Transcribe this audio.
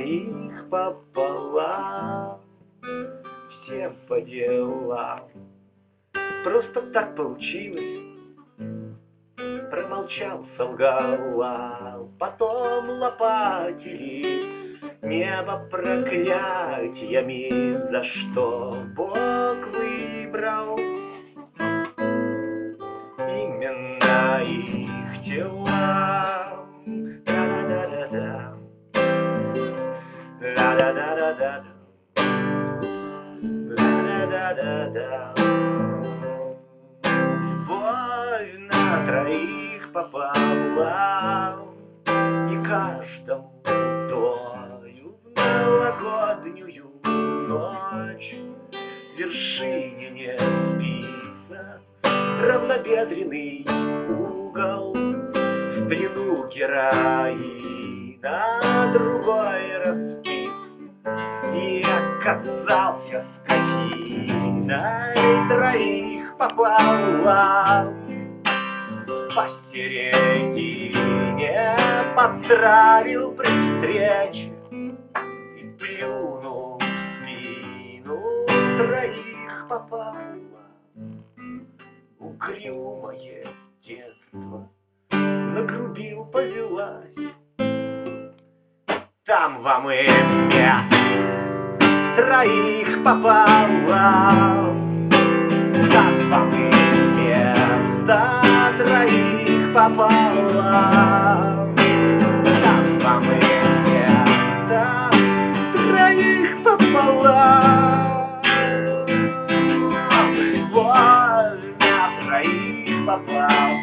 троих пополам, все по делам. Просто так получилось, промолчал, солгал, потом лопатили небо проклятиями, за что Бог выбрал именно их тела. Да-да-да-да-да. Да-да-да-да-да. Да-да-да-да-да. Любовь на троих пополам, и каждому тою в новогоднюю ночь в вершине не спится равнобедренный угол, в плену героина другой распис, и оказался скотиной троих пополам. Посередине поздравил при встрече и плюнул в спину троих пополам. Угрюмое детство нагрубил, повелась, там вам и место троих пополам, там вам и место троих пополам, там вам и место троих пополам. Любовь на троих пополам.